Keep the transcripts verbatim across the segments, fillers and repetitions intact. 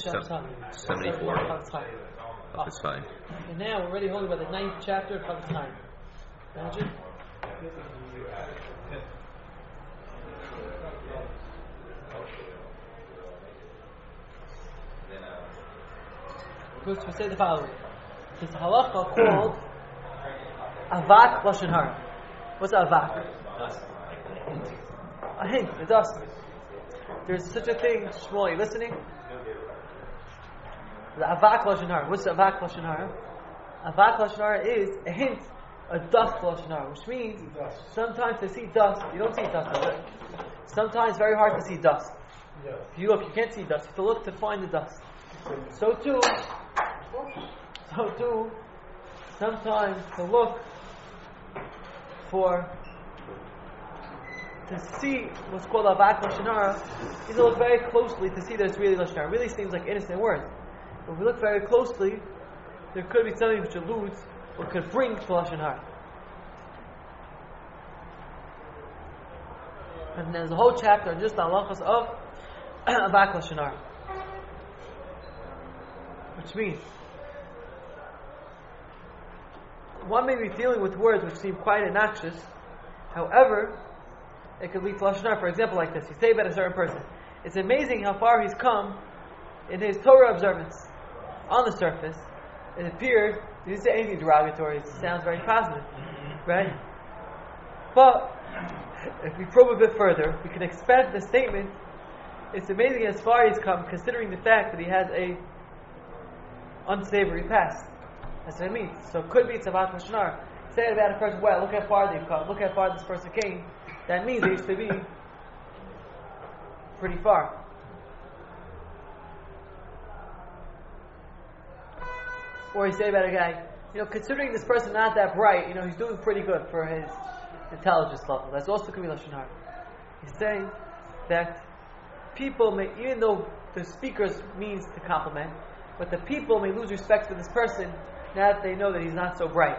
seventy-four. That's fine. And now we're already holding by the ninth chapter of Chafetz Chaim. Imagine. First, we say the following: there's a halacha called avak lashon hara. What's avak? A hint, a dust. There's such a thing. Shmuel, are you listening? The avak lashon hara. What's the avak lashon hara? Avak lashon hara is a hint, a dust lashon hara, which means sometimes to see dust, you don't see dust. Does it? Sometimes it's very hard to see dust. If you look, you can't see dust. You have to look to find the dust. So too, so too, sometimes to look for, to see what's called avak lashon hara, you have to look very closely to see that it's really lashon hara. It really seems like innocent words. But if we look very closely, there could be something which alludes or could bring to lashon hara. And there's a whole chapter just on halachas of avak lashon hara. Which means, one may be dealing with words which seem quite innoxious, however, it could lead to lashon hara. For example, like this, you say about a certain person, it's amazing how far he's come in his Torah observance. On the surface, it appears, you didn't say anything derogatory, it sounds very positive, right? But, if we probe a bit further, we can expand the statement, it's amazing as far he's come, considering the fact that he has a unsavory past. That's what it means. So it could be it's about lashon hara. Say about a person, well, look how far they've come, look how far this person came. That means they used to be pretty far. Or you say about a guy, you know, considering this person not that bright, you know, he's doing pretty good for his intelligence level. That's also could be lashon hara. He's saying that people may, even though the speaker's means to compliment, but the people may lose respect for this person now that they know that he's not so bright.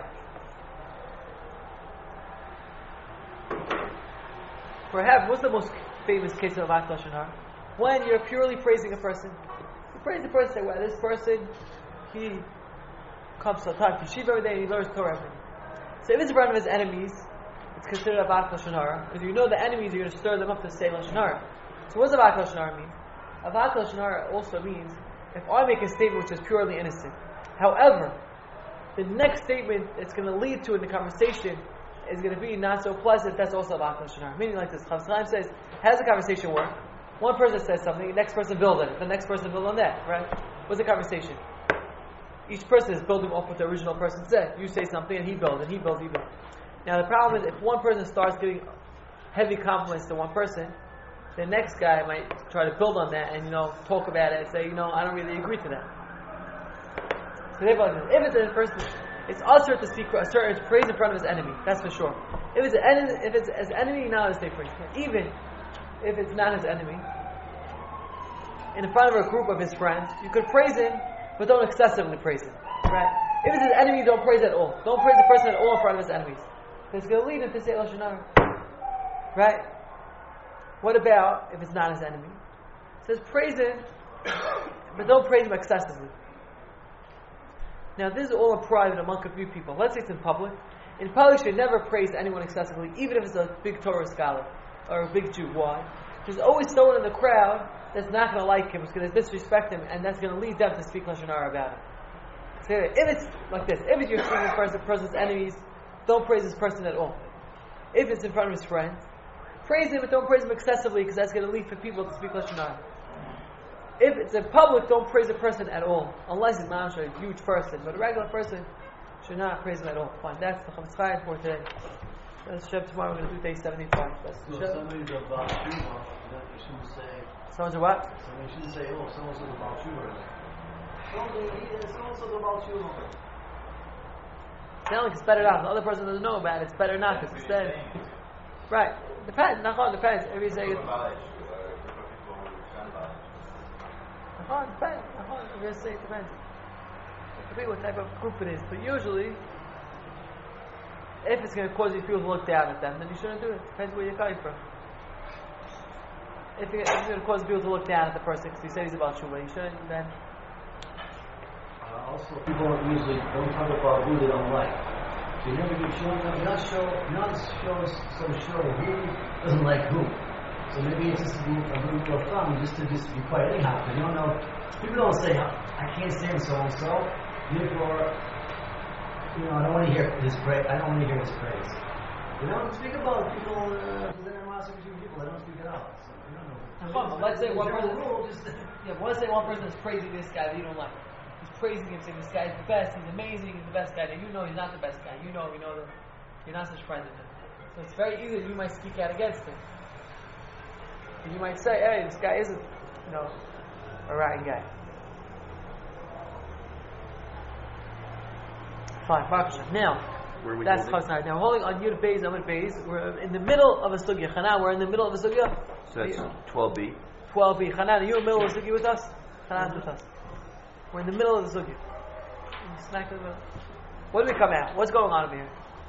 Perhaps, what's the most famous case of avak lashon hara? When you're purely praising a person. You praise the person, say, well, this person, he comes to time to yeshiva every day and he learns Torah every day. So if it's in front of his enemies, it's considered avak lashon hara, because you know the enemies, you're going to stir them up to say lashon hara. So what does avak lashon hara mean? Avak lashon hara also means if I make a statement which is purely innocent, however, the next statement it's going to lead to in the conversation is going to be not so pleasant, that's also avak lashon hara. Meaning like this, Chafetz Chaim says, how does the conversation work? One person says something, the next person builds on it, the next person builds on that, right? What's the conversation? Each person is building off what the original person said. You say something and he builds, and he builds, he builds. Now the problem is, if one person starts giving heavy compliments to one person, the next guy might try to build on that and, you know, talk about it and say, you know, I don't really agree to that. So if it's a person, it's usher to speak a certain praise in front of his enemy. That's for sure. If it's an enemy, if it's his enemy, not to say praise. Even if it's not his enemy, in front of a group of his friends, you could praise him, but don't excessively praise him. Right? If it's his enemy, don't praise at all. Don't praise the person at all in front of his enemies. It's going to lead him to say lashon hara. Right? What about if it's not his enemy? It says praise him, but don't praise him excessively. Now this is all in private among a few people. Let's say it's in public. In public you should never praise anyone excessively, even if it's a big Torah scholar or a big Jew. Why? There's always someone in the crowd that's not going to like him, who's going to disrespect him, and that's going to lead them to speak lashon hara about him. So if it's like this, if it's you're speaking in front of the person's enemies, don't praise this person at all. If it's in front of his friends, praise him, but don't praise him excessively, because that's going to lead for people to speak lashon hara. If it's in public, don't praise a person at all, unless he's not a huge person. But a regular person should not praise him at all. Fine, that's the Chafetz Chaim for today. Let's show tomorrow. We're going to do day seventy-five. That's so somebody's a Baal Tshuva, that you shouldn't say. Someone's a what? Somebody shouldn't say, oh, someone's a Baal Tshuva. Someone's a Baal Tshuva. It's not like it's better not. The other person doesn't know about it. It's better not, because instead, right? Depends. Nachon, depends. Every say it. Nachon, depends. Nachon, every say it depends. It could be what type of group it is, but usually, if it's going to cause you people to look down at them, then you shouldn't do it. Depends where you're coming from. if you're, if you're going to cause people to look down at the person because he said he's about Shuvah, you shouldn't then. Uh, also, people usually don't talk about who they don't like. So you never give show, you're not show, you're not show, so show who doesn't like who. So maybe it's just a rule of thumb, just to just be quiet anyhow, because you don't know. People don't say, I can't stand so and so. Therefore, you know, I don't want to hear his praise. I don't want to hear his praise. You don't speak about people. Uh, then I'm asking between people. I don't speak it out. So I don't know. Fun, but let's say one person. Rule, just Yeah, but let's say one person is praising this guy that you don't like. He's praising him, saying this guy's the best. He's amazing. He's the best guy. Now you know he's not the best guy. You know, you know that you're not such friends with him. So it's very easy that you might speak out against him. And you might say, "Hey, this guy isn't, you know, a rotten guy." Fine, Baruch now, Where are we that's holding? Chazar. Now, we're holding on Yud Beis, Amud Beis. We're in the middle of a sugya. Chana, we're in the middle of a sugya. So that's twelve B. twelve B. Chana, are you in the middle of the sugya with us? Chana's with us. We're in the middle of the sugya. Smack in the middle. What did we come out? What's going on over here?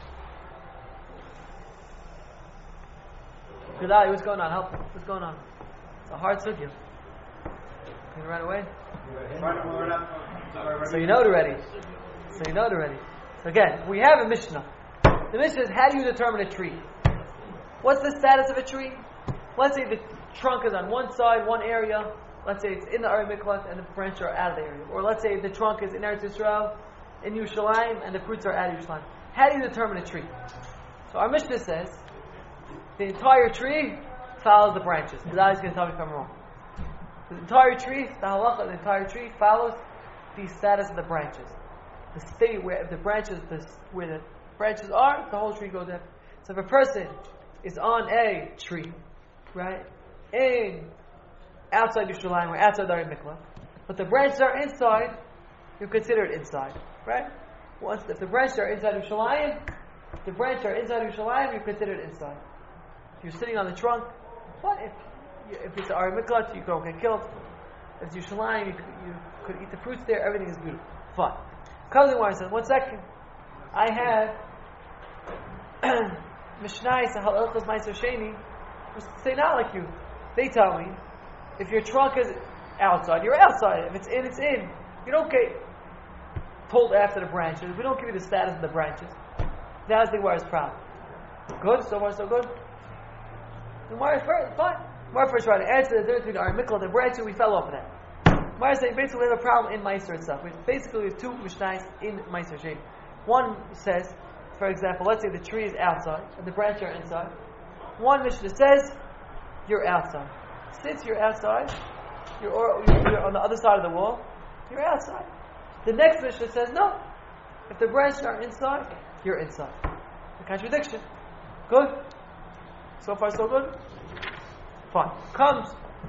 Gedali, what's going on? Help me. What's going on? It's a hard sugya. Can you run away? So you know it already. So you know it already. So again, we have a Mishnah. The Mishnah is, how do you determine a tree? What's the status of a tree? Let's say the trunk is on one side, one area. Let's say it's in the Ari Miklat and the branches are out of the area. Or let's say the trunk is in Eretz Yisrael, in Yerushalayim, and the fruits are out of Yerushalayim. How do you determine a tree? So our Mishnah says, the entire tree follows the branches. That is going to tell me if I'm wrong. The entire tree, the halacha of the entire tree follows the status of the branches. The state where the branches, the, where the branches are, the whole tree goes in. So if a person is on a tree, right, in outside Yerushalayim or outside Ari Mikla, but the branches are inside, you consider it inside, right? Once if the branches are inside Yerushalayim, the branches are inside Yerushalayim, you consider it inside. If you're sitting on the trunk, what if if it's Ari Mikla, you don't get killed. If it's Yerushalayim, you, you could eat the fruits there. Everything is beautiful, fine. Comes and says, one second. I have Mishnai Sahal Elchos Meiser Sheni, which say not like you. They tell me, if your trunk is outside, you're outside. If it's in, it's in. You don't get pulled after the branches. We don't give you the status of the branches. That's the Gemara's problem. Good, so far so good. The Gemara first, fine. Gemara first trying to answer the difference between our Mikkel and the branches. We fell off of that. Gemara saying basically we have a problem in Meiser itself. We basically have two Mishnais in Meiser Sheni. One says, for example, let's say the tree is outside and the branches are inside. One Mishnah says you're outside. Since you're outside, you're, or, you're on the other side of the wall, you're outside. The next Mishnah says no. If the branches are inside, you're inside. A contradiction. Good? So far so good? Fine. Comes.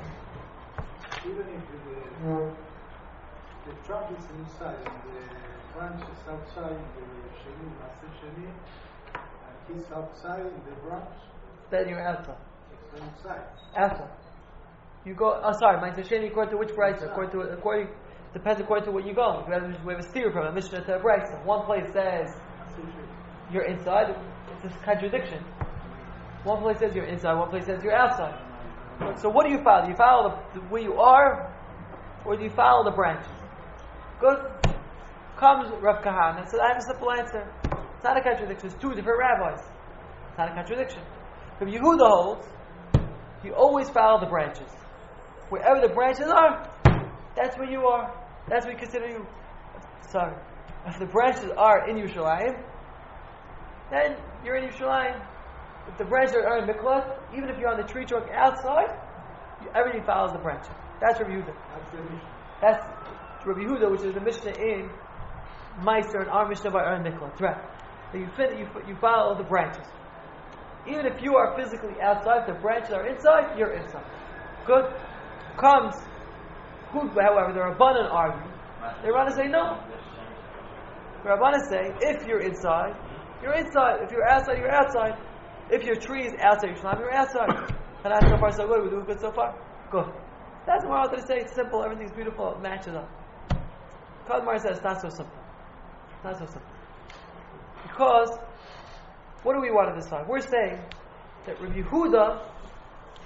Even if the, the trunk is inside and the branch is outside, the Sheni, Master Sheni, and he's outside in the branch, Then you're outside. it's inside. Outside. You go, oh sorry, my Sheni according to which price? According to, according, depends according to what you go. We have, we have a steer from a Mishnah to a Brisa. One place says you're inside, it's a contradiction. One place says you're inside, one place says you're outside. So what do you follow? Do you follow the, the, where you are, or do you follow the branches? Good. Comes Rav Kahana and says, I have a simple answer. It's not a contradiction. It's two different rabbis. It's not a contradiction. If Yehuda holds, you always follow the branches. Wherever the branches are, that's where you are. That's where we consider you. Sorry. If the branches are in Yerushalayim, then you're in Yerushalayim. If the branches are in Miklat, even if you're on the tree trunk outside, you, everything follows the branches. That's Rabbi Yehuda. That's the mission. That's Rabbi Yehuda, which is the Mishnah in Meiser and our Mishnah by Aaron Miklat. Right. So you, fit, you you follow the branches. Even if you are physically outside, if the branches are inside, you're inside. Good. Comes, who, however, the Rabbanan argue. The Rabbanan say no. The Rabbanan say, if you're inside, you're inside. If you're outside, you're outside. If your tree is outside, you should you're outside. And that's so far so good. We're doing good so far. Good. That's what I wanted to say. It's simple. Everything's beautiful. It matches up. Kadmar says it's not so simple. It's not so simple. Because, what do we want to decide? We're saying that Rabbi Yehuda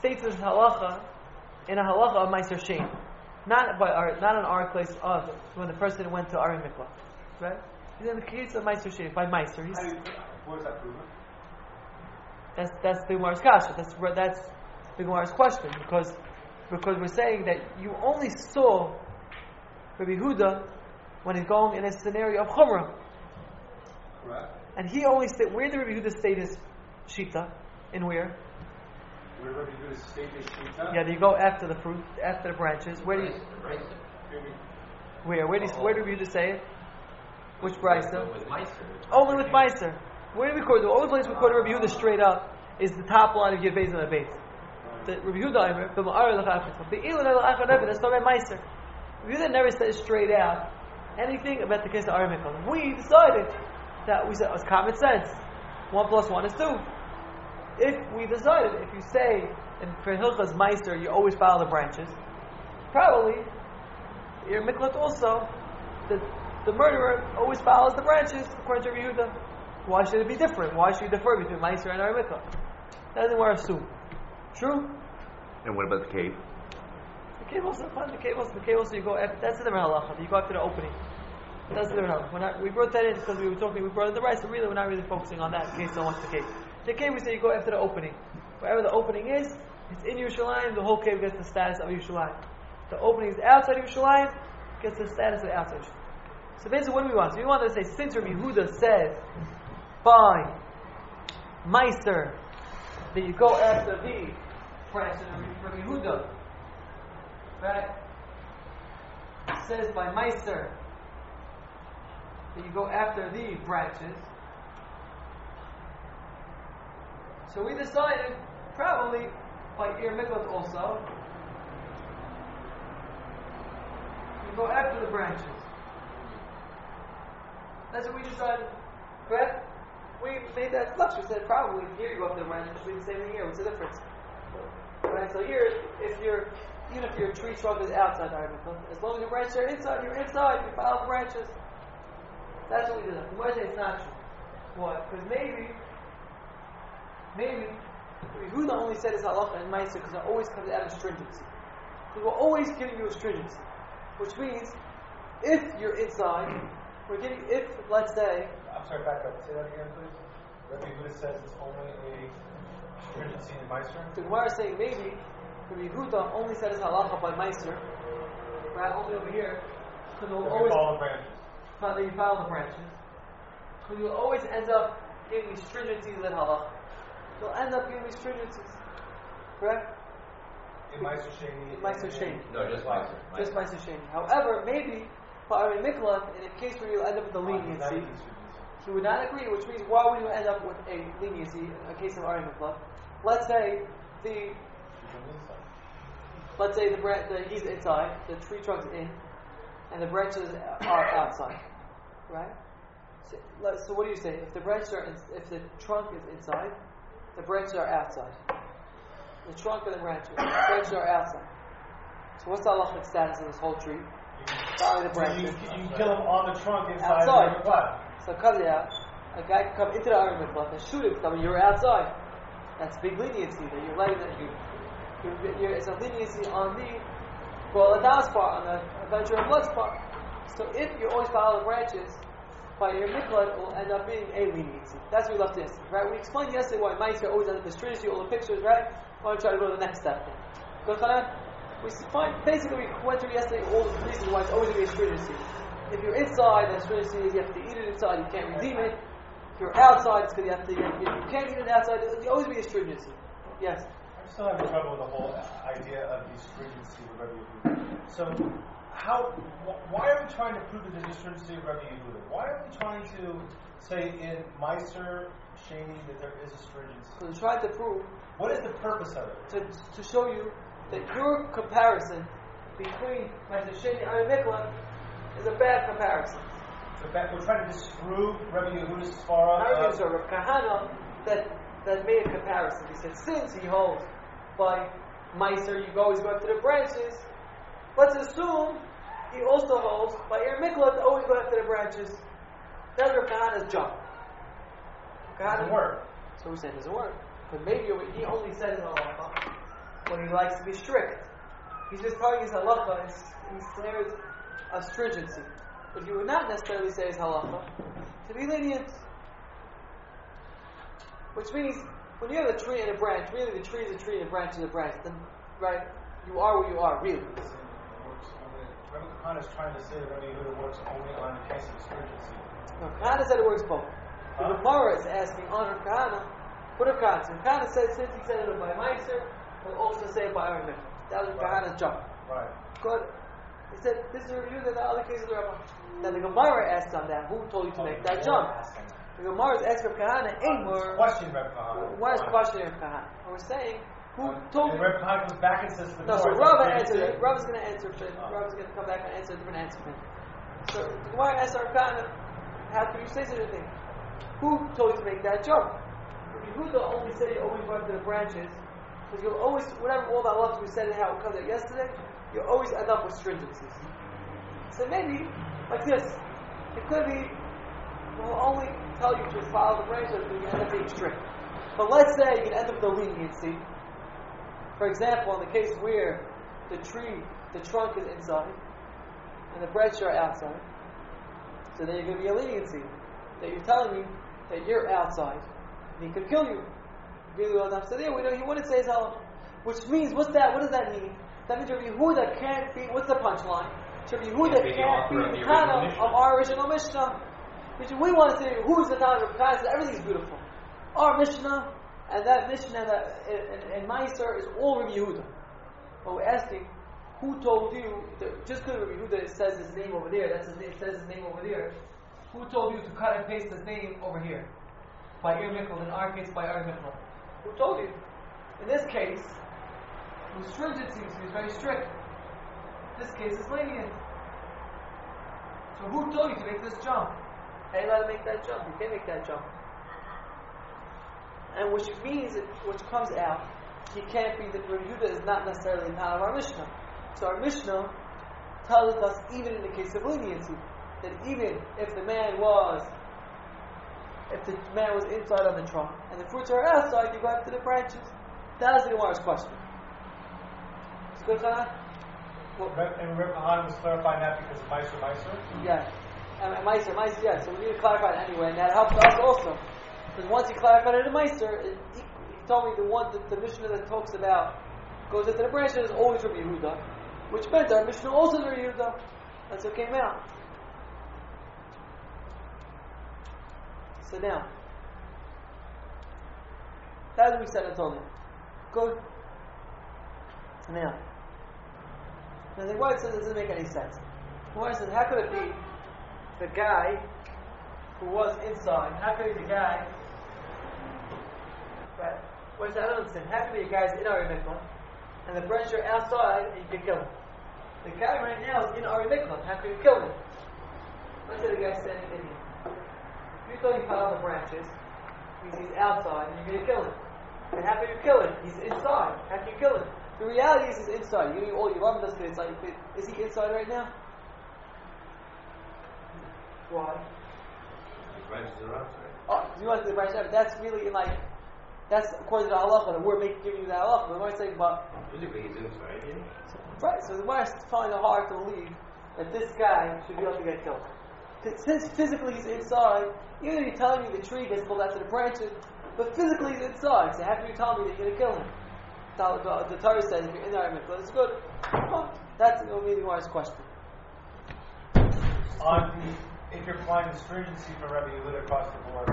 states this halacha in a halacha of Meiser Shein. Not by our, not in our case of when the person went to Ari Mikla. Right? He's in the case of Meiser Shein, by Meiser. He's, What is that proven? that's that's the Gemara's kasha. That's that's the Gemara's question because because we're saying that you only saw Rabbi Yehuda when he's going in a scenario of Chumrah. Correct. And he only stayed. Where did Rabbi Yehuda state his shita? In where? Where Rabbi Yehuda state his shita? Yeah, do you go after the fruit, after the branches? Where do you? Where? Where do you, where do Rabbi Yehuda say it? Which brisa? With Meiser. Only with Meiser. Where do we quote? The only place we quote Rabbi Yehuda straight up is the top line of Yevez and Abez. The Rabbi Yehuda Aimer, b'ma'ar l'chafetz, b'ilun l'achar nevi. That's talking about Meiser. Rabbi Yehuda never says straight out anything about the case of Ari Mikla. We decided that we said it was common sense. One plus one is two. If we decided, if you say in for Hilchas Meiser, you always follow the branches, probably your Miklat also, the the murderer always follows the branches according to Rabbi Yehuda. Why should it be different? Why should you differ between Meiser and Ari Mikla? That doesn't want to assume. True? And what about the cave? The cave also, fine. The cave also, the cave also, you go after, that's the different halacha. You go after the opening. That's the different halacha. We're not, we brought that in because we were talking, we brought in the rice, but really we're not really focusing on that in case someone wants the cave. The cave we say you go after the opening. Wherever the opening is, it's in Yerushalayim, the whole cave gets the status of Yerushalayim. The opening is outside Yerushalayim, gets the status of outside. So basically what do we want? So we want to say, since Rabbi Yehuda said, by Meiser, that you go after the branch of Rabbi Yehuda, right? It says by Meiser that you go after the branches. So we decided, probably by Ir Miklat also, you go after the branches. That's what we decided, correct? We made that flux. We said probably here you go up the branch, which means the same thing here. What's the difference? Right. So here, if you're even if your tree trunk is outside the article, as long as your branches are inside, you're inside. You follow the branches. That's what we did. The Gemara says it's not true. Why? Because maybe, maybe Yehuda only said his halacha and Meiser because it always comes out of stringency. Because we're always giving you a stringency, which means if you're inside, we're giving. If let's say. I'm sorry, back up. Say that again, please. Rabbi Yehuda says it's only a stringency in Meiser. The Gemara is saying maybe Rabbi Yehuda only said his halacha by Meiser, right? Only over here, because we'll always follow the branches. Follow, you follow the branches. Because you'll always end up giving me stringencies in halacha. You'll end up giving me stringencies, correct? In Meiser Sheni. In Meiser Sheni. No, just Meiser. Just Meiser Sheni. However, maybe for Ari Miklat, in a case where you'll end up with a leniency. He would not agree, which means why would you end up with a leniency in a case of Ari Mikla? Let's say the let's say the, bra- the he's inside, the tree trunk's in, and the branches are outside, right? So, let- so what do you say? If the branches are in, if the trunk is inside, the branches are outside. The trunk and the branches, the branches are outside. So what's the halachic status of this whole tree? Follow the branches. You, you kill him on the trunk inside Outside. of the plat. So cut it out. A guy can come into the Ari Miklat and shoot him. I mean, you're outside. That's big leniency that you're letting that you. You're, you're, it's a leniency on the well, Adas part, on the Adventure of Blood's part. So if you always follow the branches, by your Miklat, it will end up being a leniency. That's what we left yesterday, right? We explained yesterday why Meiser always ends up with stringency, all the pictures, right? I want to try to go to the next step then. Go, Chanan? We find basically we went through yesterday all the reasons why it's always going to be a stringency. If you're inside, then stringency is you have to eat it inside, you can't redeem it. If you're outside, it's because you have to. You, you can't eat it outside. It'll always be a stringency. Yes. I'm still having trouble with the whole idea of the stringency of Rabbi Yehuda. So, how? Wh- why are we trying to prove that there's a stringency of Rabbi Yehuda? Why are we trying to say in Meiser Sheni that there is a stringency? Because we're trying to prove. What is the purpose of it? To, to show you that your comparison between Meiser Sheni and Ari Miklat is a bad comparison. So back, we're trying to disprove Rabbi Yehuda's svara. Not of- so Rav Kahana that that made a comparison. He said, since he holds by Meiser, you always go after the branches. Let's assume he also holds by Ir Miklat, always go after the branches. That's Rav Kahana's jump. Doesn't work. So we said it doesn't work. But maybe he only said it in halacha. when he likes to be strict. He's just telling his halacha in, in scenarios of stringency. But you would not necessarily say his halacha to be lenient. Which means, when you have a tree and a branch, really the tree is a tree and a branch is a branch. Then, right, you are where you are, really. Rabbi Kahana is trying to say that Rabbi Yehuda works only on the case of stringency. No, Kahana said it works both. Huh? The Gemara is asking on Rav Kahana, what Rav Kahana said? Kahana said, since he said it by Meiser, we'll also say it by Aaron Mikva. That was Rav Kahana's job. Right. Good. He said, this is a review that the other cases are about. Now the Gemara asked on that, who told you to make that jump? The Gemara is asking Rav Kahana, Amor. Question Rabbi Kahana. Why is questioning Rav Kahana? And we're saying, who told and you? Rabbi Kahana comes back and says, No, so Rav answered it. Rav is going to answer it. Rav is going to come back and answer a different answer for him. So the Gemara asked Rav Kahana, how can you say such a thing? Who told you to make that jump? Yehuda only said you always run to the branches, because you'll always, whatever all that love we said and how it comes out yesterday, you always end up with stringencies. So maybe, like this, it could be, we'll only tell you to follow the branches, but you end up being strict. But let's say you can end up with a leniency. For example, in the case where the tree, the trunk is inside, and the branches are outside, so then you're going to be a leniency. That you're telling me that you're outside, and he could kill you. Really well enough. So there we know he wouldn't say his halacha. Which means, what's that? What does that mean? That means Rabbi Yehuda can't be, what's the punchline? Rabbi Yehuda can't be the Tana of our original Mishnah. Which we want to say, who's the Tana of Rabbi Kahana? Everything's beautiful. Our Mishnah, and that Mishnah that, in, in, in Meiser is all Rabbi Yehuda. But we're asking, who told you, that just because Rabbi Yehuda says his name over there, that's his name, says his name over there, who told you to cut and paste his name over here? By Ir Mikkel, in our case, by Ir Mikkel. Who told you? In this case, it was stringency, so he's very strict. This case is lenient. So who told you to make this jump? How are you allowed to make that jump? You can't make that jump. And which means, it, which comes out, he can't be, that Rabbi Yehuda is not necessarily the Tana of our Mishnah. So our Mishnah tells us, even in the case of leniency, that even if the man was, if the man was inside on the trunk and the fruits are outside, you go up to the branches. That is the Gemara's question. Is it good, Chanan? Well, and Rabbi Kahana was clarifying that because of Meiser Meiser? Yeah. And Meiser, Meiser, yeah. So we need to clarify it anyway, and that helps us also. Because once he clarified it in Meiser, it, he, he told me the one, the, the Mishnah that talks about, goes into the branches is always Rabbi Yehuda, which meant our Mishnah also is Rabbi Yehuda. That's what came out. So now, that's what we said and told him. Good. Now, now the Gemara says it doesn't make any sense. The Gemara says, how could it be the guy who was inside? How could it be the guy? Right? What is that? I don't understand. How could it be a guy's in Ari Mikvah and the branch are outside and you can kill him? The guy right now is in Ari Mikvah. How could you kill him? Let's say the guy's standing in here. You thought you cut on the branches, means he's outside, and you're going to kill him. And how can you kill him? He's inside. How can you kill him? The reality is he's inside. You're going to all your love does inside. Is he inside right now? Why? The branches are outside. Oh, you want to the branch out? That's really like, that's according to the halacha, that we're making, giving you the halacha. But we're saying, but. Physically, he's inside, yeah? Right, so the Gemara is finding it hard to believe that this guy should be able to get killed. Since physically he's inside, even if you're telling me the tree gets pulled out to the branches, but physically he's inside, so how can you tell me that you're going to kill him? The, the Torah says if you're in the Arabic, but it's good. Well, that's maybe Gemara's question. On the, if you're applying the stringency for Rabbi Yehuda across the board,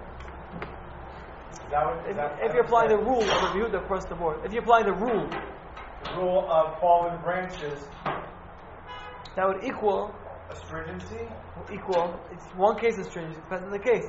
is that what, is If, that if you're applying the rule of Yehuda across the board, if you're applying the rule, the rule of fallen branches, that would equal a stringency? equal. It's one case is stringent, depends on the case.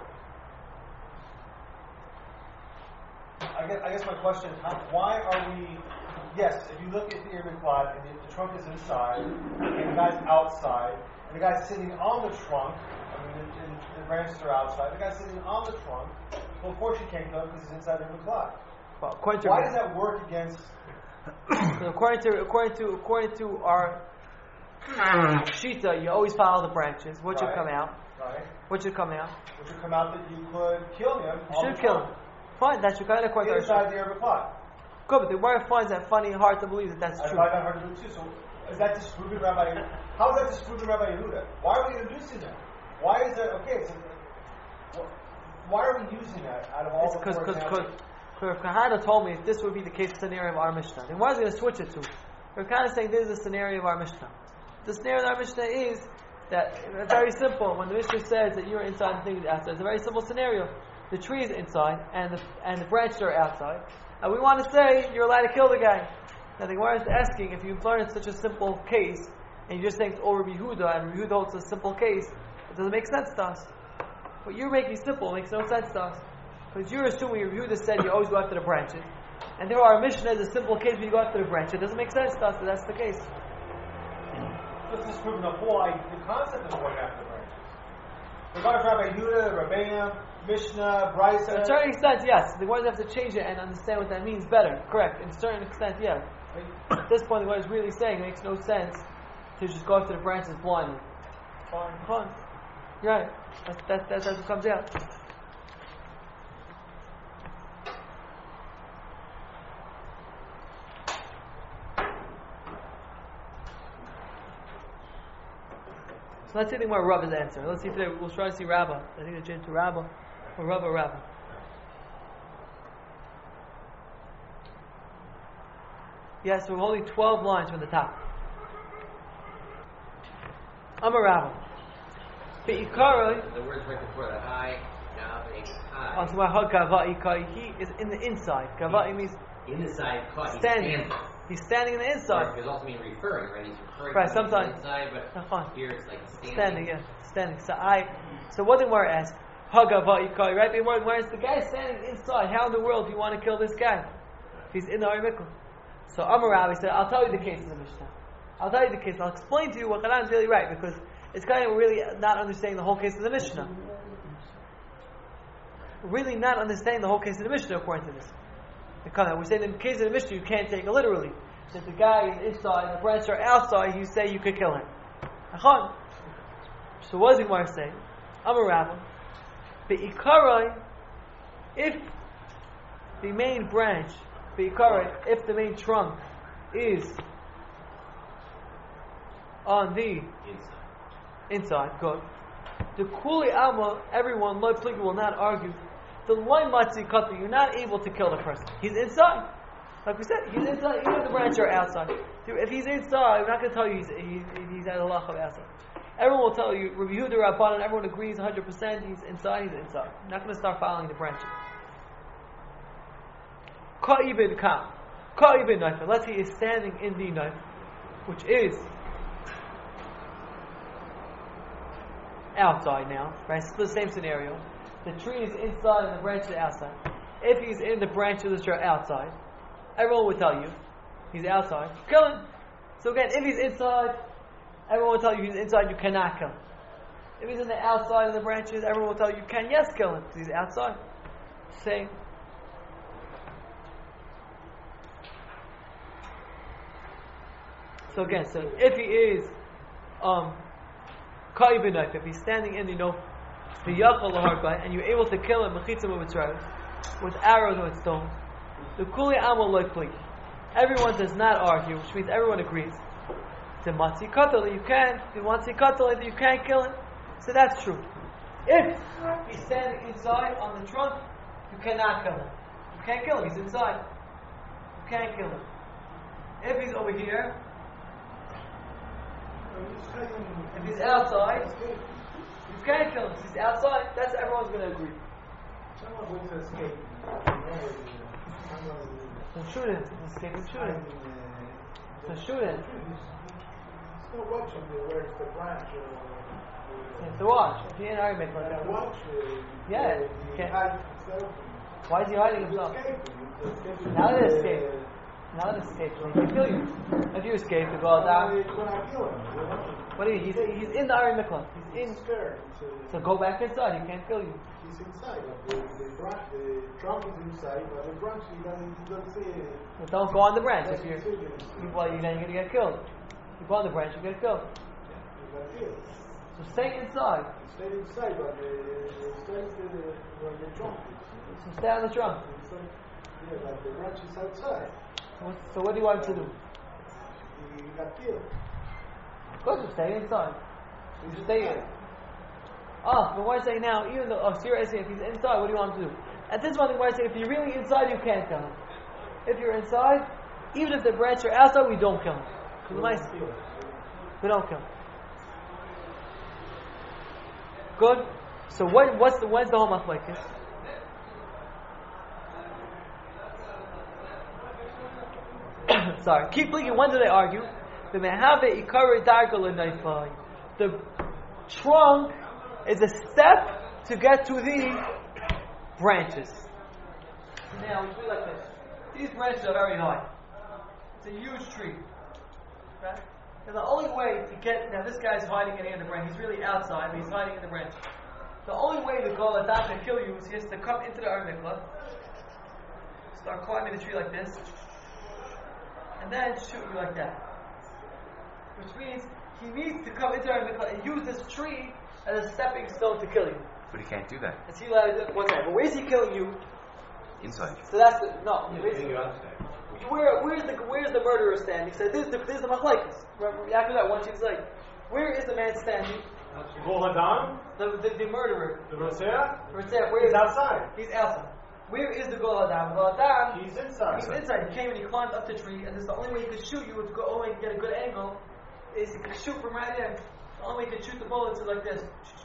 I guess, I guess my question is, how, why are we, yes, if you look at the Irving plot, and the, the trunk is inside, and the guy's outside, and the guy's sitting on the trunk, I mean, the, the, the branches are outside, the guy's sitting on the trunk, well, of course you can't go because he's inside the Irving plot. Well, according to why does that work against... according to, according to, according to our Shita, you always follow the branches. What should right. come out? Right. What should come out? What should come out that you could kill him. You should kill him. Fine, that should come out according to our inside Shita. the Irving plot. Good, but the Gemara finds that funny and hard to believe that that's I true. find that hard to believe too. So is that disproving Rabbi Yehuda? How is that disproving Rabbi Yehuda? Why are we introducing that? Why is that okay? So, why are we using that out of all It's the because four because examples? Rav Kahana told me if this would be the case scenario of our Mishnah, then why is he going to switch it to? Rav Kahana is saying this is the scenario of our Mishnah. The scenario of our Mishnah is that uh, very simple. When the Mishnah says that you're inside and things outside, it's a very simple scenario. The tree is inside and the and the branches are outside, and we want to say you're allowed to kill the guy. Now the Gemara is asking if you've learned such a simple case and you're just saying it's all Rabbi Yehuda and Rabbi Yehuda holds a simple case, it doesn't make sense to us. What you're making simple makes no sense to us. Because you're assuming Rabbi Yehuda said you always go after the branches. And there are Mishnah is a simple case where you go after the branch. It doesn't make sense to us that that's the case. Let's just prove the whole idea, the concept of going after the branches. Regarding Rabbi Yehuda, Rabbeinu, Mishnah, Bryce. To a certain extent, yes. The Gemara have to change it and understand what that means better. Correct. In a certain extent, yeah. At this point, the Gemara is really saying it makes no sense to just go after the branches blindly. Fine. Fine. You're right. That's, that's, that's, that's what comes out. So let's see the more Rabba's answer. Let's see today. We'll try to see Rabba. I think they changed to Rabba or Rabba Rabba. Yes, we're holding twelve lines from the top. I'm a Rabba. Be'ikara. The words right before the high, gav, high. Also, my hug gava ikai. He is in the inside. Gava means In the side, caught. He's standing. standing. He's standing in the inside. It also mean referring, right? He's referring Right, to sometimes. the inside, but Nachon. here it's like standing. Standing, yeah, standing. So I, so what did Gemara ask? Hagava ikai, right? The Gemara is the guy standing inside. How in the world do you want to kill this guy? He's in the Hari Mikvah. So Amar Rabbi said, "I'll tell you the case of the Mishnah. I'll tell you the case. I'll explain to you what Chanan is really right because it's kind of really not understanding the whole case of the Mishnah. Really not understanding the whole case of the Mishnah according to this. Because we're saying in the case of the Mishnah you can't take it literally. If the guy is inside, the branches are outside, you say you could kill him. Achon. So what does the Gemara say? Amar Rabba. Be'ikarai, if the main branch, be'ikarai, if the main trunk is on the Inside. inside, good. The Kuli Alma, everyone, lo pligi, will not argue. The loy matzi kata, you're not able to kill the person. He's inside. Like we said, he's inside, even if the branches are outside. If he's inside, we're not going to tell you he's, he, he's at a lach of outside. Everyone will tell you, Rabbi Yehuda Rabbanan, everyone agrees one hundred percent, he's inside, he's inside. You're not going to start following the branches. Ka'ibin kam. Ka'ibin knife. Let's say he's standing in the knife, which is outside now, right? It's the same scenario. The tree is inside and the branches are outside. If he's in the branches which are outside, everyone will tell you he's outside. Kill him. So again, if he's inside, everyone will tell you he's inside, you cannot kill him. If he's in the outside of the branches, everyone will tell you you can, yes, kill him, because he's outside. Same. So again, so if he is um Ka'ibin, if he's standing in the no the Yachal Laharbai, and you're able to kill him with arrows or with stones, the Kuli Amal Loikli. Everyone does not argue, which means everyone agrees. The Matzi Katal, you can, the Matzi Katal, you can't kill him. So that's true. If he's standing inside on the trunk, you cannot kill him. You can't kill him, he's inside. You can't kill him. If he's over here, if he's outside, you can't kill him. If he's outside, that's everyone's going to agree. Someone wants to escape. So shoot him. Escape and shoot him. So shoot him. It's no watching the where's the branch or You have to watch. If you're in Hari Mikvah, I watch uh, Yeah, the, you the can't- hide himself. why is he hiding He's himself? escaping. He's escaping. Now that Uh, escape. Now that escape, he can kill you. If you escape, to go uh, down. It's gonna kill him. You know? What do you mean? He's, he's in the Hari Mikvah. He's in. He's scared. It's, uh, So go back inside. He can't kill you. He's inside. But the, the, branch, the trunk is inside, but the branch he doesn't, he doesn't see it. But don't go on the branch. If Doesn't you're, see it. you, well, you're going to get killed. You go on the branch, you get killed. He's gonna kill. So stay inside. Stay inside, but the, the, the, the, where the trunk is. So stay on the trunk. Inside. Yeah, but the branch is outside. So what, so what do you want him to do? He got killed. Good, you stay inside. You just stay in. Oh, but we're saying now, even though, oh, so you're saying if he's inside, what do you want him to do? At this point, we're saying if you're really inside, you can't kill him. If you're inside, even if the branch are outside, we don't kill him. Because we don't kill him. Good. So what, what's the when's the whole machlekes? Sorry, keep looking. When do they argue? The mehave ikar dargal nayfai. The trunk is a step to get to the branches. Now we do like this. These branches are very high. It's a huge tree. Okay? And the only way to get now, this guy's hiding in the branch. He's really outside, but he's hiding in the branch. The only way to go that can kill you is he has to come into the Armikla, start climbing the tree like this, and then shoot you like that. Which means he needs to come into the Armikla and use this tree as a stepping stone to kill you. But he can't do that. Is he allowed to do what's that? But where is he killing you? Inside. So that's the no. You're you're outside. Where where's the where's the murderer standing? So this is the this is the machlekes. Remember after that one she's like, where is the man standing? Gol Hadam, The the, the murderer. the Rosea, Where he's is outside. He's outside. Where is the Gol Hadam? Gol Hadam. He's inside. He's inside. He came and he climbed up the tree, and this is the only way he could shoot you to go only get a good angle is he could shoot from right in. The only way he could shoot the bullets is like this.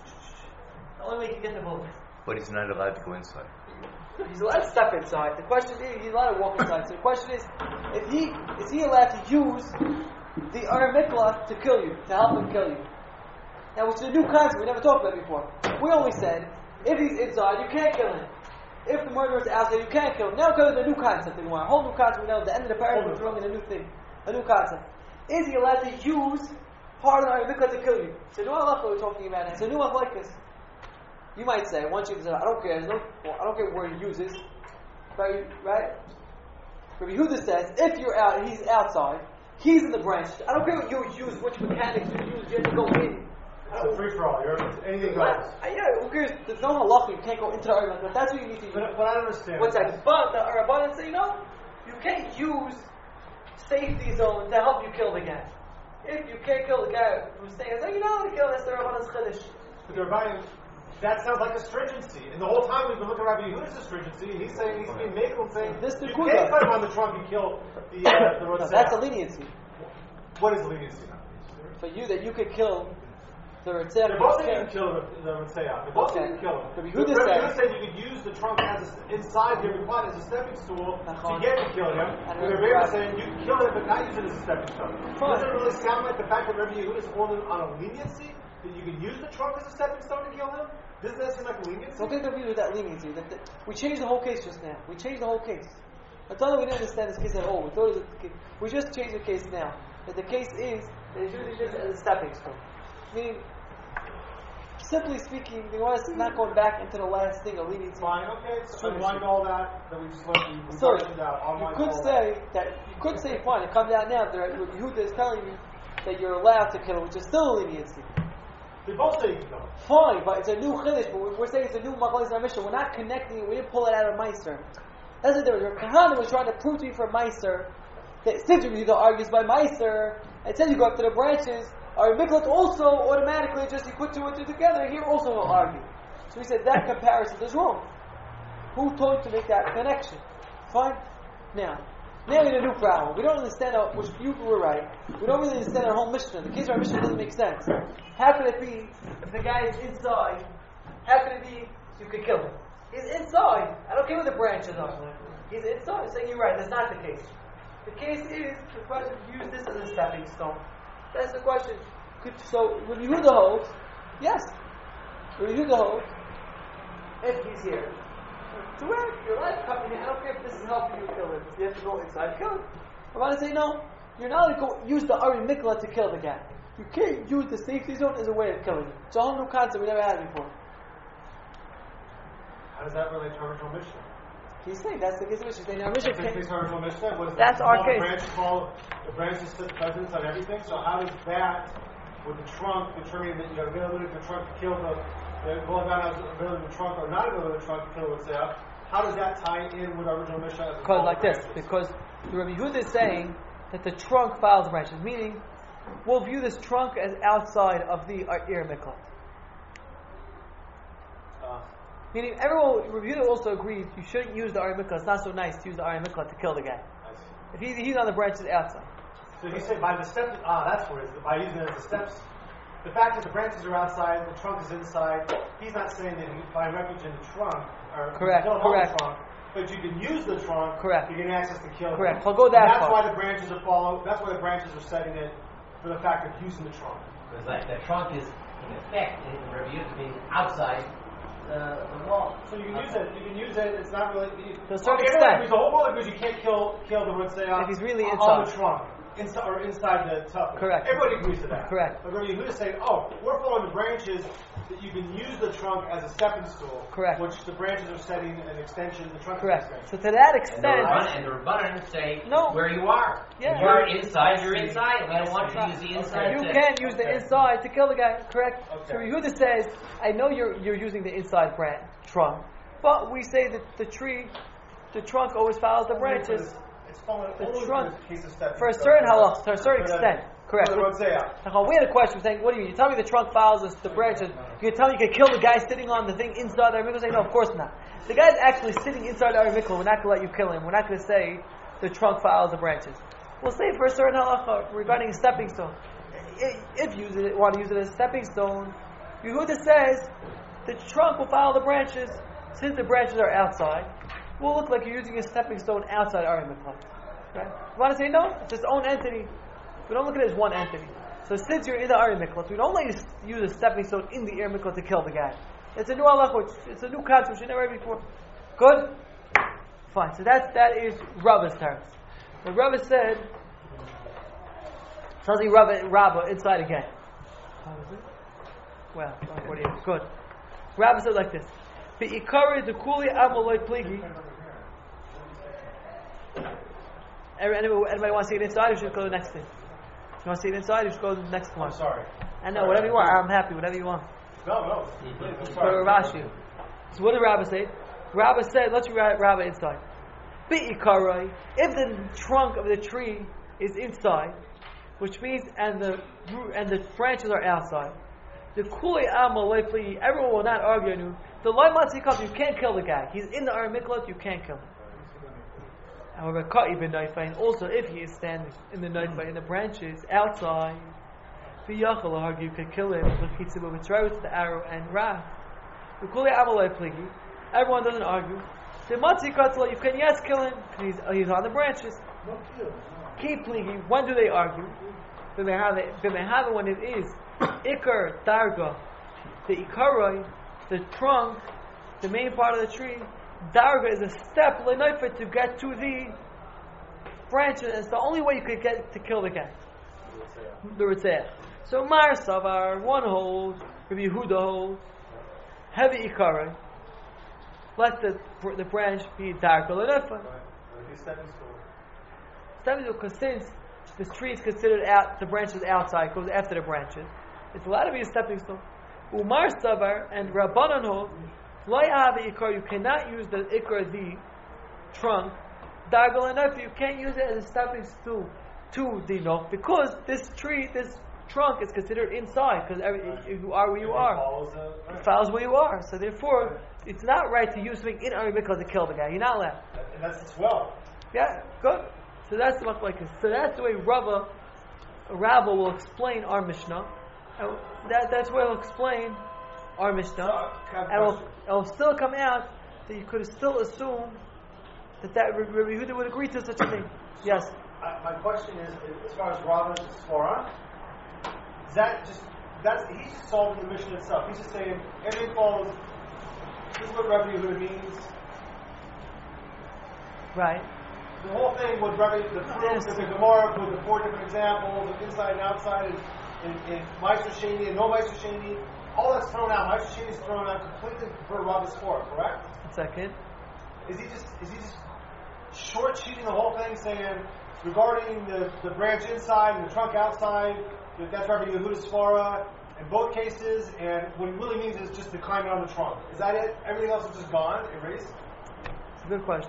The only way he can get the bullets. But he's not allowed to go inside. He's allowed to step inside. The question is, he's allowed to walk inside. So the question is, if he is he allowed to use the Aramikla to kill you, to help him kill you? Now, which is a new concept we never talked about before. We only said if he's inside, you can't kill him. If the murderer is outside, you can't kill him. Now go to the new concept anymore. A whole new concept. We know at the end of the paragraph we're throwing in a new thing, a new concept. Is he allowed to use part of the Aramikla to kill you? So, no halacha we're talking about now. So, new like this. You might say, once you say, I don't care, no, well, I don't care where he uses, right? Right? Rabbi Yehuda says, if you're out, he's outside, he's in the branch. I don't care what you use, which mechanics you use, you have to go in. It's a free for all. You're anything Right? goes. Uh, yeah, who cares? There's no halacha, you can't go into the argument, but that's what you need to use. But what I don't understand. What's that? But the Rabbanan say, no, you can't use safety zone to help you kill the guy. If you can't kill the guy who's staying, like, you know how to kill, that's the Rabbanan's chiddush. But the Rabbi, that sounds like a stringency. And the whole time we've been looking at Rabbi Yehuda's stringency, and he's saying, he's being makel saying, This you is can't Kuda. put him on the trunk and kill the, uh, the No, Rotzeh. that's a leniency. What is leniency? For you, that you could kill the They're Ritzeh. both saying you can kill the, the Rotzeh. They're both Okay. saying you can kill him. Rabbi Rabbi Yehuda Yehuda said- said you could use the trunk as a, inside the required as a stepping stool to Nachon. get to kill him. And And Rabbi Rabbi Yehuda- saying you can kill him but not use it as a stepping stone. Fine. Doesn't it really sound like the fact that Rabbi Yehuda is holding on a leniency? That you can use the trunk as a stepping stone to kill him? Doesn't that seem like a leniency? Don't get confused with that leniency. That, that, we changed the whole case just now. We changed the whole case. I thought we didn't understand this case at all. We thought it was a, we just changed the case now. That the case is that it's using this as a stepping stone. Meaning, simply speaking, the Gemara is not going back into the last thing of leniency. Fine, okay, so True. unwind all that that we just let you we So parsed it out. you Unwind could all say that you could say fine. It comes out now. That Yehuda is telling you that you're allowed to kill, which is still a leniency. that. They both say you can kill him. Fine, but it's a new chiddush. But we're, we're saying it's a new machlokes in our mission. We're not connecting it. We didn't pull it out of Meiser. That's the difference. Kahana was trying to prove to you from Meiser that since Yehuda argues by Meiser, it says you go up to the branches. Our miklat also automatically just you put two and two together. Here also will argue. So we said that comparison is wrong. Who told you to make that connection? Fine. Now, now we have a new problem. We don't understand our, which you were right. We don't really understand our whole Mishnah. The case of our Mishnah doesn't make sense. How could it be if the guy is inside? How could it be you could kill him? He's inside. I don't care what the branches are. He's inside. Saying you're right. That's not the case. The case is the question. Use this as a stepping stone. That's the question. Could, so when Yehuda holds, yes. When Yehuda holds, if he's here, direct your life company. I don't care if this is helping you kill him. If you have to go inside, kill him. I'm going to say no. You're not going to go use the Ari Mikla to kill the guy. You can't use the safety zone as a way of killing him. It's a whole new concept we never had before. How does that relate to our original mission? He's saying that's the case of Mishnah. Now, Mishnah Is this can't- case our original mission? Was That's the, our all case. The branch call the branches sit presence on everything. So how does that, with the trunk, determine that you have ability of the trunk to kill the, the going down as ability of the trunk or not ability of the trunk to kill the Rotzeh? how does that tie in with our original Mishnah? as Because all like this, branches? because the Rabbi Yehuda is saying that the trunk follows the branches, meaning we'll view this trunk as outside of the Ir Miklat. Uh, Meaning everyone, Rabbi Yehuda also agrees you shouldn't use the Ir Miklat. It's not so nice to use the Ir Miklat to kill the guy. I see. If he's, he's on the branches outside. So you say by the steps, ah, that's where it is, by using it as the steps. The fact that the branches are outside, the trunk is inside, he's not saying that you find refuge in the trunk, or Correct, don't hold correct. the trunk, but you can use the trunk, Correct. you can access the kill. Correct. him. I'll go that And that's far. why the branches are follow, that's why the branches are setting it for the fact of using the trunk. Because like the trunk is in effect in review to be outside the, the wall. So you can use it, you can use it, it's not really... You, To a certain okay, everyone extent. agrees, the whole world agrees you can't kill kill the Ritzayah If he's really on inside. the trunk. Inside, or inside the tuft. Correct. Everybody agrees to that. Correct. But Rabbi Yehuda is saying, oh, we're following the branches that you can use the trunk as a stepping stool. Correct. Which the branches are setting an extension, the trunk Correct. is an So extension. to that And the extent, Rabban- and the Rabbanan say No. where you are. Yeah. If you're inside, you're inside. And I don't want you to use the inside. you to- can't use the Okay. inside to kill the guy. Correct. Okay. So Yehuda says, I know you're you're using the inside branch trunk, but we say that the tree, the trunk always follows the branches. It's following The only trunk- for the case of stepping For a stone. certain halach, to a certain For the- extent. Correct. For the Ritzayah. Now, we had a question saying, what do you mean? You tell me the trunk follows us, the branches. You tell me you can kill the guy sitting on the thing inside the mikvah? Say, no, of course not. The guy's actually sitting inside the mikvah. We're not going to let you kill him. We're not going to say the trunk follows the branches. We'll say for a certain halacha regarding a stepping stone. I- If you use it, want to use it as a stepping stone, Yehuda says the trunk will follow the branches since the branches are outside. Will look like you're using a stepping stone outside our mikvah. Right? You want to say no? It's its own entity. We don't look at it as one entity. So since you're in the Ari Miklat, we don't let you use a stepping stone in the Ari Miklat to kill the guy. It's a new halacha. It's, it's a new concept we never heard before. Good? Fine. So that's, that is Rabba's terms. What Rabba said, tells you Rabba, Rabba inside again. How is it? Well, one forty-eight. Good. Rabba said like this. Be'ikari dekuli amaloi pligi. Anybody, anybody want to see it inside? You should go to the next thing. If you want to see it inside, you should go to the next one. I'm sorry. I know, whatever you want. I'm happy, whatever you want. No, no. Please, I'm For sorry. Rashi. So what did Rabbah say? Rabbah said, let's read Rabbah inside. Bi'ikarai, if the trunk of the tree is inside, which means, and the root, and the branches are outside, the kuli amalei, everyone will not argue on you. The light matzikaf, you can't kill the guy. He's in the Ar Miklat, you can't kill him. However, Ka'i ben Naifa, and also if he is standing in the Naifa, in the branches, outside, V'yachal argue, you could kill him, L'chitzibu b'tzrei, with the arrow and wrath. V'kuli amalei pligi, everyone doesn't argue. The matzikatla, you can yes kill him, he's, he's on the branches. No kill. Keep pligi, when do they argue? B'mehave, when it is Ikar, Darga, the Ikaroi, the trunk, the main part of the tree, Darga is a step l'naifa to get to the branches. It's the only way you could get to kill the guy. The Ritzayah. So Mar Savar, one holds, Rabbi Yehuda holds, heavy Ikara. Let the the branch be Darga l'naifa. Right. Like a stepping stool. Stepping stool, because since this tree is considered out, the branch is outside, goes after the branches. It's allowed to be a stepping stone. Umar Savar and Rabbanan hold, Loi have ikar, you cannot use the ikar, the trunk, Dargal enough, you can't use it as a stepping stool to the nok, because this tree, this trunk is considered inside, because you are where you are. Follows the, right. It follows where you are. So therefore, it's not right to use something in Ari Mikla to kill the guy. You're not allowed. And that's as well. Yeah, good. So that's the machlokes. So that's the way Rava, Rava will explain our Mishnah. And that, that's where he'll explain our Mishnah. Uh, can I have a And it'll, question? it'll still come out that you could still assume that that Rabbi Yehuda would agree to such a thing. Yes. Uh, my question is, as far as Rava's Svara, is that just that's he's just solving the mission itself. He's just saying everything follows. This is what Rabbi Yehuda means. Right. The whole thing with Rabbi the proof of the Gemara with the four different examples of inside and outside and in, in Meister Sheni and no Meister Sheni, all that's thrown out. Meister Sheni is thrown out completely for Rava's Svara, correct? A second. Is he just is he just short cheating the whole thing, saying regarding the, the branch inside and the trunk outside, that that's Rabbi Yehuda's Svara in both cases, and what he really means is just the climbing on the trunk. Is that it? Everything else is just gone, erased? It's a good question.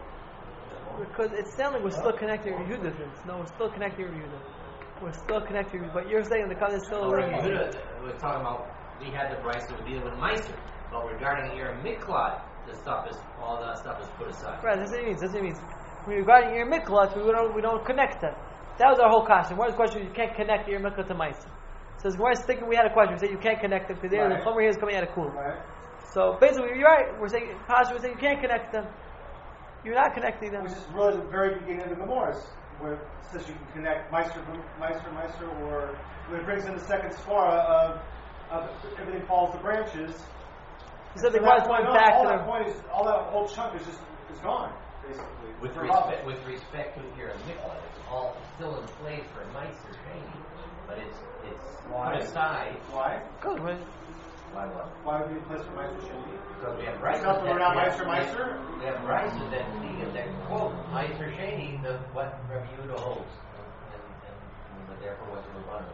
Because it's sounding we're still connecting Yehuda to this. No, we're still connecting Yehuda. We're still connecting Yehuda. But you're saying the covenant is still a Right. link. Yehuda, we're talking about, we had the price that we're dealing with Meister. But regarding your Miklat, the stuff is, all that stuff is put aside. Right, that's what it means. That's what it means. When regarding your miklat, we don't we don't connect them. That was our whole question. One of the questions, you can't connect your miklat to Meiser. So as we're thinking, we had a question. We said you can't connect them because Right. the chomer here is coming out of cool. Right. So basically, you're right. We're saying, Pasha, we're saying you can't connect them. You're not connecting them. Which is really the very beginning of the Memoirs, where it says you can connect Meister, Meister, Meister, or when it brings in the second svara of, of everything falls to branches. So the From one that point on, back all to that the. point is, all that whole chunk is just is gone, basically. With For respect, Rav. with respect to your Miklat, it's all still in place for Meister Shani, but it's it's Why? put aside. Why? Good, right? Why what? Why would it be in place for Meister Shani? Because we have Right. rights. Not that we're not Meister, Meister. We have rights that legal that quote Meister Shani, the what Rabbi Yehuda holds, and, and, and therefore what the Rabbanan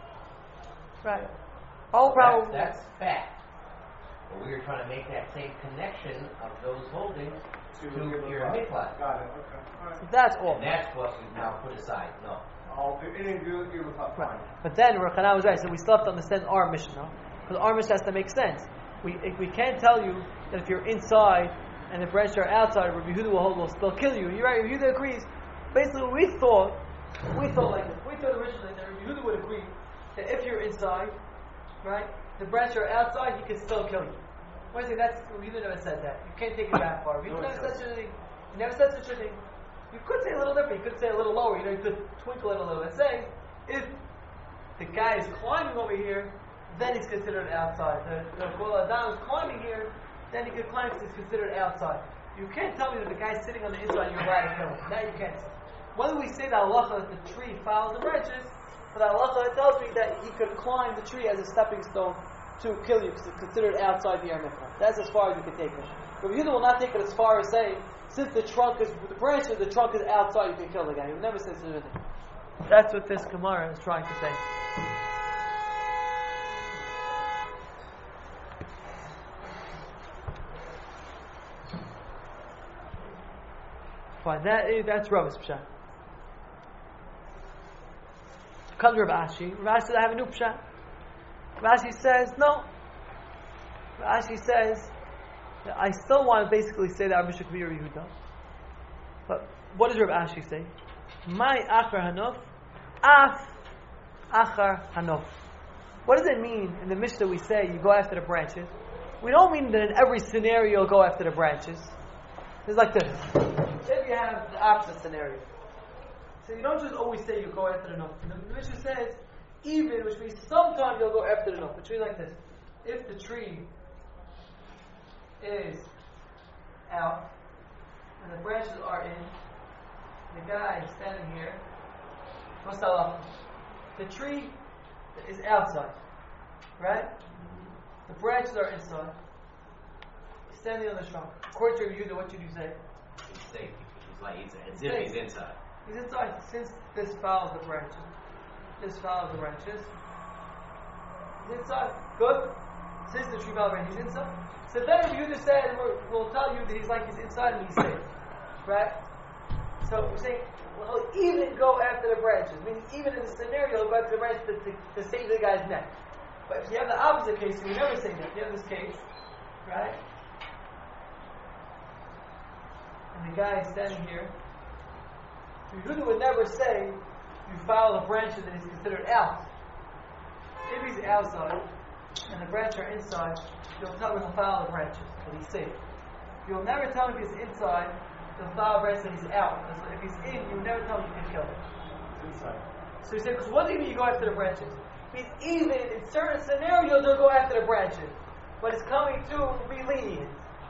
holds. Right. All problem. That's, that's fact. But we were trying to make that same connection of those holdings to, To your Miklat. Got it. Okay. All right. That's all. And that's what we've now put aside. No. All it didn't do it with Right. fine. But then Rechana was right. So we still have to understand our mission, no? Because our mission has to make sense. We if we can't tell you that if you're inside and the branches are outside, Rabbi Yehuda will hold will still kill you. You're right. Rabbi Yehuda agrees. Basically, what we thought, we thought like this. We thought originally that Rabbi Yehuda would agree that if you're inside, right, the branches are outside, he can still kill you. What is it? That's Rabbi Yehuda never said that. You can't take it that far. Rabbi Yehuda never said such a thing. He never said such a thing. You could say a little different. You could say a little lower. You know, you could twinkle it a little and say, if the guy is climbing over here, then he's considered outside. The the Kol Adam is climbing here, then he could climb because he's considered outside. You can't tell me that the guy's sitting on the inside, you're allowed to kill him. That you can't say. Whether we say that halacha that the tree follows the branches, but that halacha tells me that he could climb the tree as a stepping stone to kill you because it's considered outside the Miklat. That's as far as we can take it. But Yehuda will not take it as far as saying, since the trunk is the branches, the trunk is outside, you can kill the guy. He would never say such a thing. That's what this Gemara is trying to say. Fine, that is, that's Rav's pshat. Comes Rav Ashi. Rav Ashi says, I have a new pshat. Rav Ashi says, no. Rav Ashi says, that I still want to basically say that our Mishnah could be Rabbi Yehuda. But what does Rav Ashi say? My achar hanof, af achar hanof. What does it mean in the Mishnah we say you go after the branches? We don't mean that in every scenario you'll go after the branches. It's like this. If you have the opposite scenario. So you don't just always say you go after the nuf. The Mishnah says even, which means sometimes you'll go after the nuf. Which means like this. If the tree is out and the branches are in, the guy standing here, what's that up? The tree is outside, right? The branches are inside. He's standing on the trunk. According to Yehuda, what should you say? He's safe. He's like he's as if he's inside. He's inside. Since this follows the branches, this follows the branches. He's inside. Good. Since the tree follows the branches, he's inside. So then Yehuda said, we're, we'll tell you that he's like he's inside and he's safe, right? So we're saying, well, even go after the branches. Meaning, even in the scenario, go after the branches to, to, to save the guy's neck. But if you have the opposite case, you never say that. You have this case, right? And the guy is standing here. Yehuda would never say, you follow the branches and he's considered out. If he's outside and the branches are inside, you'll tell him he'll follow the branches, but he's safe. You'll never tell him if he's inside, he'll follow the branches and he's out. Because if he's in, you'll never tell him you can kill him. It's inside. So he said, because what do you mean you go after the branches? It means even in certain scenarios, you'll go after the branches. But it's coming to be lenient.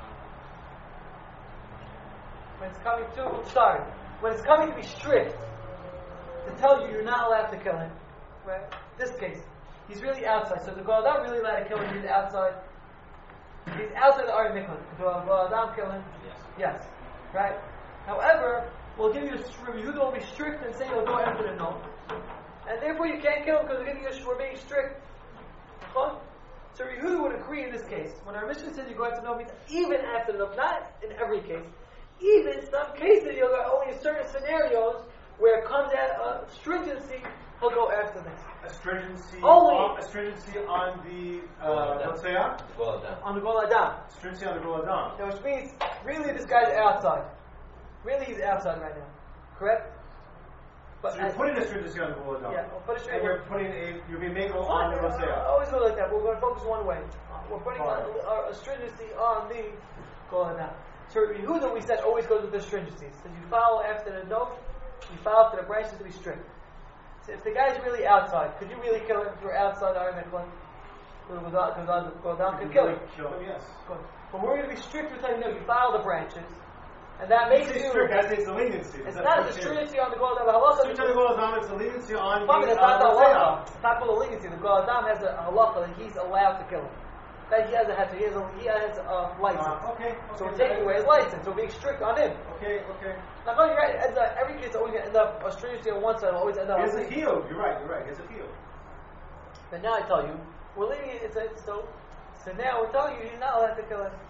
When it's coming to, sorry, when it's coming to be strict, to tell you you're not allowed to kill him. Right? This case, he's really outside. So the Goel Adam really allowed to kill him, he's outside. He's outside the Ari Miklat. The Goel Adam kill him? Yes. Yes. Right? However, we'll give you a Rabbi Yehuda will be strict and say you'll go after the no. And therefore you can't kill him because we're giving you a, we're being strict. Huh? So Rabbi Yehuda would agree in this case. When our mission says you go after the no, it means even after the no, not in every case. even some cases, you'll go only in certain scenarios where it comes at a stringency, he'll go after this. A stringency Only- on, a stringency on the uh, let's say uh, Well done. On the Gol Adam. stringency on the Gol Adam. Now, which means, really, this guy's outside. Really, he's outside right now. Correct? But So you're as- putting a stringency on the Gol Adam. Yeah, we'll put it straight. And you're putting a you're being made on the I Rosea. always go like that. We're going to focus one way. We're putting a, a, a stringency on the Gol Adam. So Rabbi Yehuda, we said, always goes with the stringency. So you follow after the note, you follow after the branches to be strict. So if the guy's really outside, could you really kill him if you're outside our Mikvah? Because on Gol Adam could kill him. Kill him, yes. Good. But we're going to be strict with telling you, no, you follow the branches. And that makes It's you... strict, I say it's a leniency. It's That's not what the it is. stringency on the Gol Adam. The halacha... Stringency on the Gol Adam, it's a leniency on Fine, the but it's not the uh, halacha. Rosea. It's not called a leniency. The Gol Adam has a halacha that he's allowed to kill him. That he has a heter. He has a, he has a license. Uh, okay, okay. So we're taking away his license. So we're being strict on him. Okay, okay. Now, you're right. Ends up, every case always going to end up a stringency on one side. Always end up... He has a heel. You're right. You're right. He has a heel. But now I tell you, we're leaving it. It's a, so, so now we're telling you he's not allowed to kill him.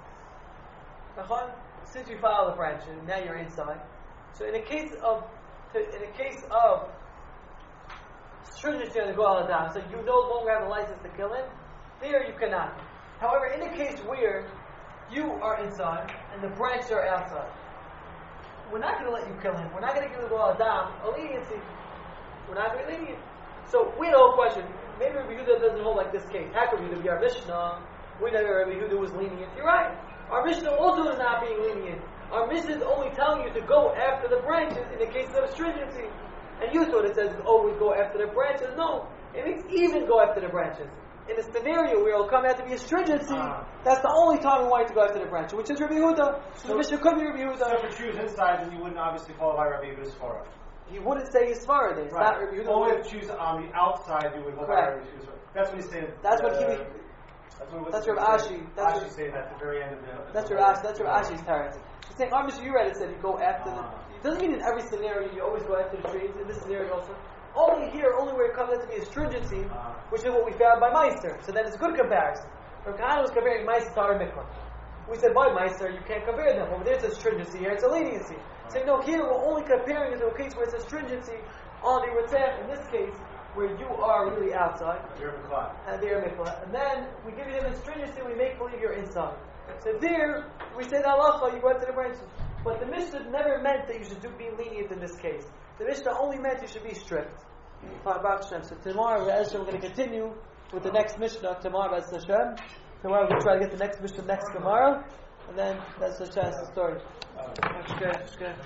Since you follow the branches, now you're inside. So in a case of, in a case of stringency on the Gol Adam, so you no longer have a license to kill him, there you cannot. However, in a case where you are inside and the branches are outside, we're not going to let you kill him. We're not going to give the Gol Adam a leniency. We're not going to be lenient. So we had a whole question. Maybe Rabbi Yehuda doesn't hold like this case. How could Rabbi Yehuda be our Mishnah? We know Rabbi Yehuda was lenient. You're right. Our Mishnah also is not being lenient. Our Mishnah is only telling you to go after the branches in the case of stringency. And you thought it says always go after the branches. No. It means even go after the branches. In a scenario where it'll come out to be a stringency, Uh, that's the only time we want you to go after the branches, which is Rabbi Yehuda. So the Mishnah could be Rabbi So Yehuda. if you choose inside, then you wouldn't obviously follow by Rabbi Yehuda's Torah. He wouldn't say Yisfarah then. It's not Rabbi Yehuda. Only if you choose on the outside, you would hold by Correct. Rabbi Yehuda's Torah. That's what he's saying. That's what uh, he- That's what that's what Rav he's Ashi. saying. That's Ashi what- saying at the very end of the. That's the your Ash. That's your Ashi's parents. He's saying, obviously, you read it said you go after the. Ah. It doesn't mean in every scenario you always go after the trees. In this scenario also, only here, only where it comes out to be a stringency, Ah. which is what we found by Meister. So then it's a good comparison. Rav Kahana was comparing Meister to our Mikvah. We said by Meister you can't compare them. Over there it's a stringency. Here it's a leniency. So no, here we're only comparing it to a case where it's a stringency on the Ritzach. In this case, where you are really outside. You're in the clock. And there mikvah. And then we give you them in stringency, we make believe you're inside. So there, we say that halacha, you go after the branches. But the Mishnah never meant that you should do, be lenient in this case. The Mishnah only meant you should be strict. Fine, Baruch Hashem. So tomorrow, we're going to continue with the next Mishnah tomorrow, B'ez Hashem. Tomorrow we're going to try to get the next Mishnah next tomorrow. And then, that's Hashem's story. That's good, that's good.